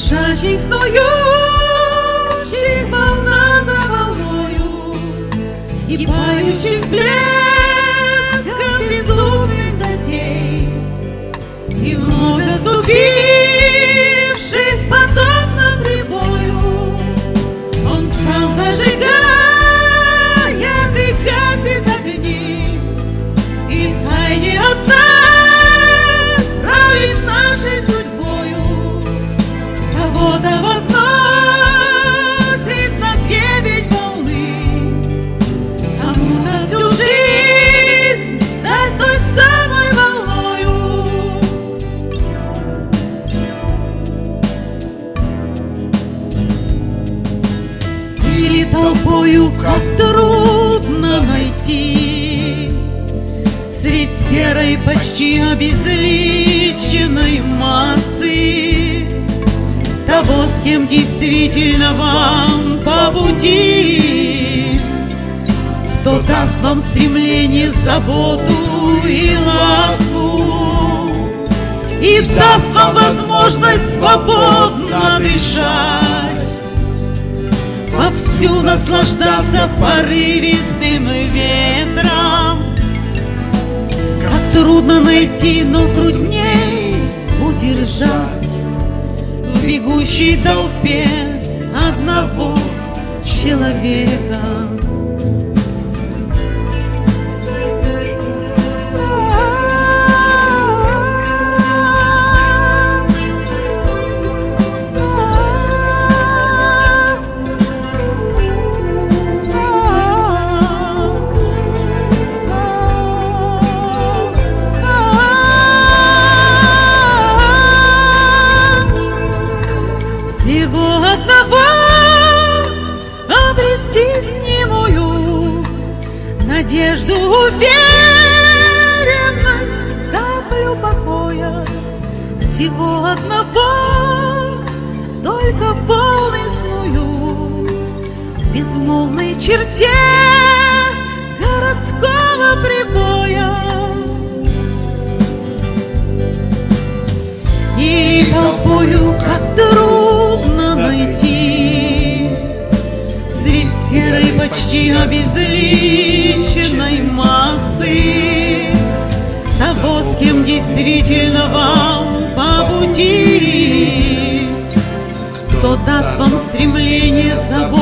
спешащих, снующих волна за волною, скипающих блеском безумных затей, и вновь отступившись, подобно прибою, он сам зажигает и гасит огни, и втайне от нас правит нашей судьбою. Кого-то возносит на гребень волны, кому-то всю жизнь стать той самой волною. Или толпою, как трудно найти средь серой, почти обезличенной массы того, с кем действительно вам по пути, кто даст вам стремление, заботу и ласку, и даст вам возможность свободно дышать, вовсю наслаждаться порывистым ветром. Как трудно найти, но трудней удержать в бегущей толпе одного человека. Всего одного обрести снимую надежду, уверенность, каплю покоя. Всего одного, только волны сную в безмолвной черте городского прибоя. И толпою, как трудно найти средь серой, почти обезличенной массы того, с кем действительно вам по пути, кто даст вам стремление, заботу